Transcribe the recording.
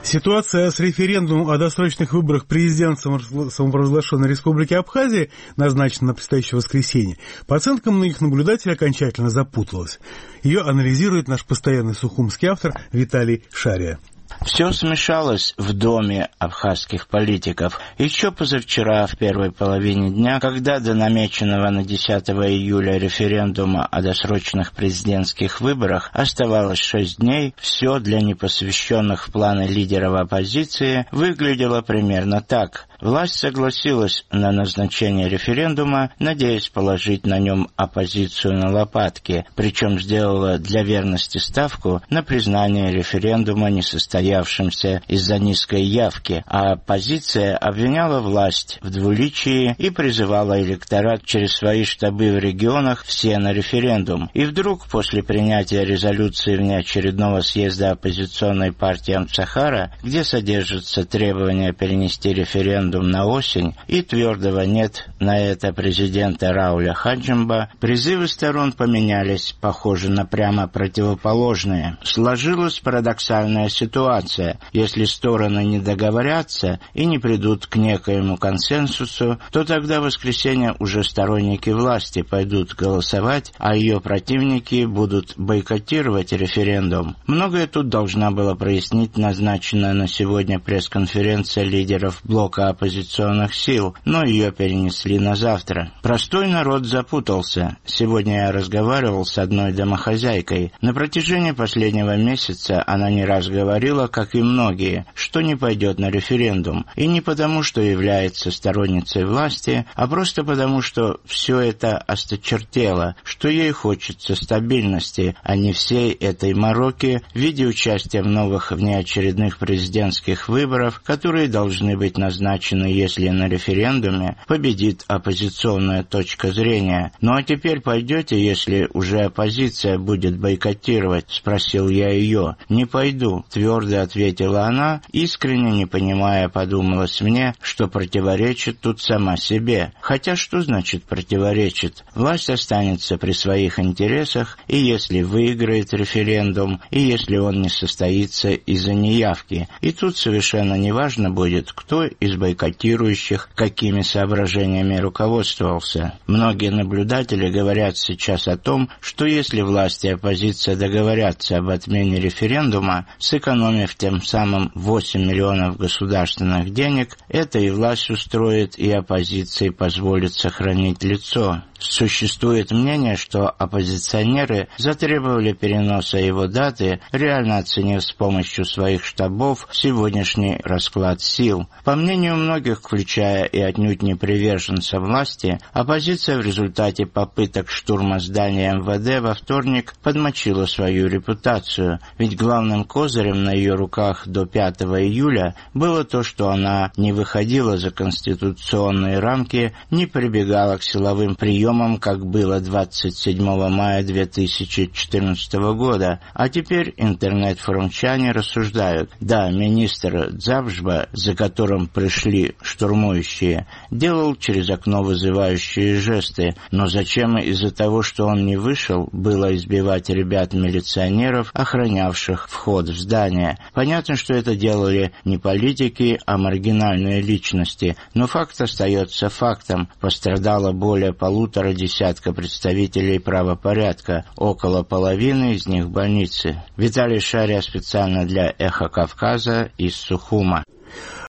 Ситуация с референдумом о досрочных выборах президента самопровозглашенной Республики Абхазия, назначенной на предстоящее воскресенье, по оценкам многих наблюдателей окончательно запуталась. Ее анализирует наш постоянный сухумский автор Виталий Шария. Все смешалось в доме абхазских политиков. Еще позавчера, в первой половине дня, когда до намеченного на 10 июля референдума о досрочных президентских выборах оставалось 6 дней, все для непосвященных в планы лидеров оппозиции выглядело примерно так. Власть согласилась на назначение референдума, надеясь положить на нем оппозицию на лопатки, причем сделала для верности ставку на признание референдума несостоявшимся из-за низкой явки, а оппозиция обвиняла власть в двуличии и призывала электорат через свои штабы в регионах все на референдум. И вдруг, после принятия резолюции внеочередного съезда оппозиционной партии Амцахара, где содержится требование перенести референдум на осень и твердого «нет» на это президента Рауля Хаджимба, призывы сторон поменялись, похоже на прямо противоположные. Сложилась парадоксальная ситуация. Если стороны не договорятся и не придут к некоему консенсусу, то тогда в воскресенье уже сторонники власти пойдут голосовать, а ее противники будут бойкотировать референдум. Многое тут должна была прояснить назначенная на сегодня пресс-конференция лидеров блока оппозиционных сил, но ее перенесли на завтра. Простой народ запутался. Сегодня я разговаривал с одной домохозяйкой. На протяжении последнего месяца она не раз говорила, как и многие, что не пойдет на референдум. И не потому, что является сторонницей власти, а просто потому, что все это осточертело, что ей хочется стабильности, а не всей этой мороки в виде участия в новых внеочередных президентских выборах, которые должны быть назначены, если на референдуме победит оппозиционная точка зрения. «Ну а теперь пойдете, если уже оппозиция будет бойкотировать?» — спросил я ее. «Не пойду», — твердо ответила она, искренне не понимая, подумалось мне, что противоречит тут сама себе. Хотя что значит противоречит? Власть останется при своих интересах, и если выиграет референдум, и если он не состоится из-за неявки. И тут совершенно неважно будет, кто из бойкотирующих какими соображениями руководствовался. Многие наблюдатели говорят сейчас о том, что если власть и оппозиция договорятся об отмене референдума, сэкономив тем самым 8 миллионов государственных денег, это и власть устроит, и оппозиции позволит сохранить лицо. Существует мнение, что оппозиционеры затребовали переноса его даты, реально оценив с помощью своих штабов сегодняшний расклад сил. По мнению многих, включая и отнюдь не приверженцев власти, оппозиция в результате попыток штурма здания МВД во вторник подмочила свою репутацию, ведь главным козырем на ее руках до 5 июля было то, что она не выходила за конституционные рамки, не прибегала к силовым приемам, как было 27 мая 2014 года. А теперь интернет-форумчане рассуждают: да, министр Дзабжба, за которым пришли штурмующие, делал через окно вызывающие жесты, но зачем из-за того, что он не вышел, было избивать ребят-милиционеров, охранявших вход в здание? Понятно, что это делали не политики, а маргинальные личности, но факт остается фактом. Пострадало более 1,5 десятка представителей правопорядка, около половины из них в больнице. Виталий Шария специально для «Эхо Кавказа» из Сухума.